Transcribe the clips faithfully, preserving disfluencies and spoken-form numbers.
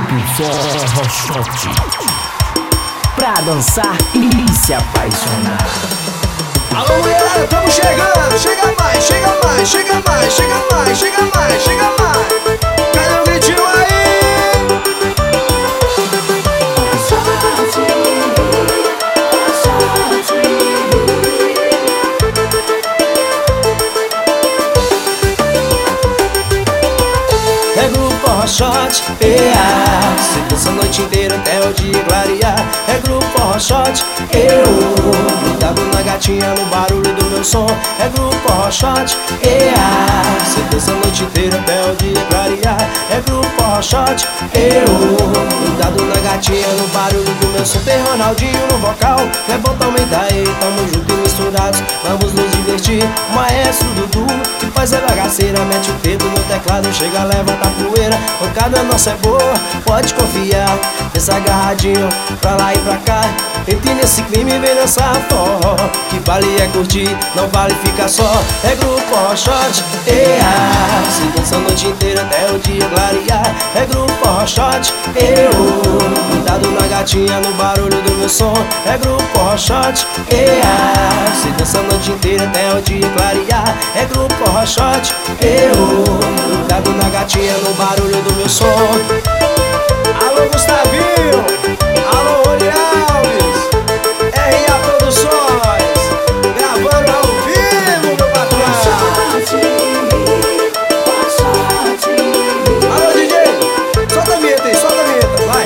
Grupo Forrochote, pra dançar e se apaixonar. Alô, mulherada, tamo chegando. Chega mais, chega mais, chega mais, chega mais, chega mais, chega mais. Cadê o gritinho aí? É Grupo Forrochote, ea, se dança a noite inteira até o dia clarear. É Grupo Forrochote, eu grudado na gatinha no barulho do meu som. É Grupo Forrochote, ea, se dança a noite inteira até o dia clarear. É Grupo Forrochote, eu grudado na gatinha no barulho do meu som. Tem Ronaldinho no vocal, Clebão também tá aí, tamo junto e misturados, vamos nos divertir. Maestro Dudu, que faz a bagaceira, mete o dedo no teclado, chega, levanta a poeira. Tocada nossa é boa, pode confiar. Pensa agarradinho, pra lá e pra cá. Entre nesse crime e vem dançar forró. Que vale é curtir, não vale ficar só. É Grupo Forrochote, ea, se dança a noite inteira até o dia clarear. É Grupo Forrochote, eu cuidado na gatinha no barulho do meu som. É Grupo Forrochote, ea, se dança a noite inteira até o dia clarear. É Grupo Forrochote, eu cuidado na gatinha no barulho do meu som. Alô, Gustavinho, alô, Rony Alves, R A Produções, gravando ao vivo, meu patrão. Alô, D J, solta a vinheta aí, solta a vinheta, vai.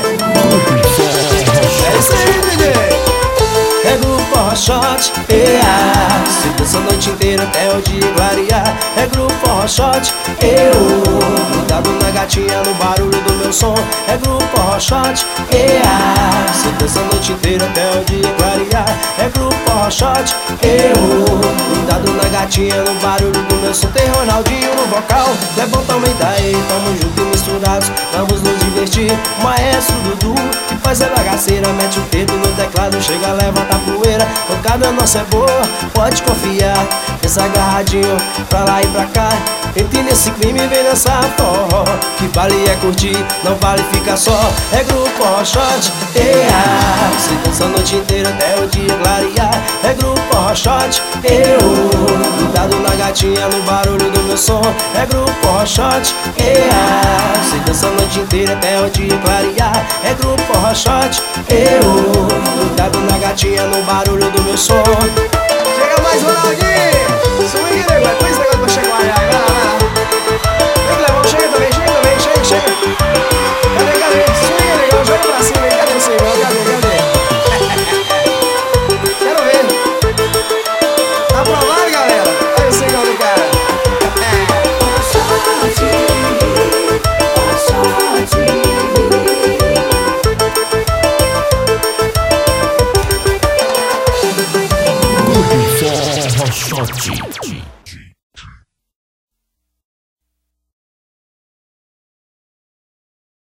É isso aí, D J. É Grupo Forrochote, ea, se dança a noite inteira até o dia clarear. É Grupo Forrochote, eu grudado na gatinha no barulho do meu som. É Grupo Forrochote, ea, se dança a noite inteira até o dia clarear. É Grupo Forrochote, eu grudado na gatinha no barulho do meu som. Tem Ronaldinho no vocal, Clebão também tá aí, tamo junto e misturados, vamos nos divertir. Maestro Dudu, que faz a bagaceira, mete o dedo no teclado, chega, levanta a poeira. Tocada nossa é boa, pode confiar. Pensa agarradinho, pra lá e pra cá. Entre nesse crime e vem dançar forró. Que vale é curtir, não vale ficar só. É Grupo Forrochote, ea, se dança a noite inteira até o dia clarear. É Grupo Forrochote, eu grudado na gatinha no barulho do meu som. É Grupo Forrochote, ea, se dança a noite inteira até o dia clarear. É Grupo Forrochote, eu grudado na gatinha no barulho do meu som. Chega mais, Ronaldinho, swing, nego, é por esse negócio pra chegar aí, vai lá, vai lá. Vem, Clebão, chega também, chega também, chega, chega. Cadê, cadê? Swing, negão, joga pra cima aí, cadê você, irmão? Cadê, cadê? Quero ver. Tá aprovado, galera? Olha o single do cara. Grupo Forrochote.